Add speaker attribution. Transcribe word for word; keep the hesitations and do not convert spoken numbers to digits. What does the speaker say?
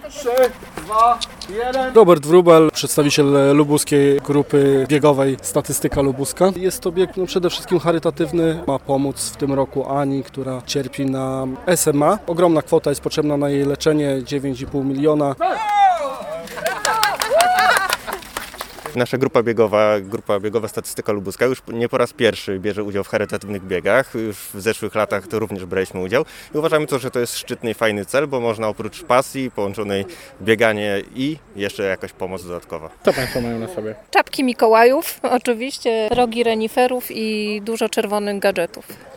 Speaker 1: trzy, dwa, jeden.
Speaker 2: Robert Wróbel, przedstawiciel lubuskiej grupy biegowej Statystyka Lubuska. Jest to bieg no, przede wszystkim charytatywny. Ma pomóc w tym roku Ani, która cierpi na S M A. Ogromna kwota jest potrzebna na jej leczenie, dziewięć i pół miliona.
Speaker 3: Nasza grupa biegowa, grupa biegowa Statystyka Lubuska już nie po raz pierwszy bierze udział w charytatywnych biegach. Już w zeszłych latach to również braliśmy udział. I uważamy to, że to jest szczytny i fajny cel, bo można oprócz pasji połączonej bieganie i jeszcze jakaś pomoc dodatkowa.
Speaker 4: Co Państwo mają na sobie?
Speaker 5: Czapki Mikołajów, oczywiście rogi reniferów i dużo czerwonych gadżetów.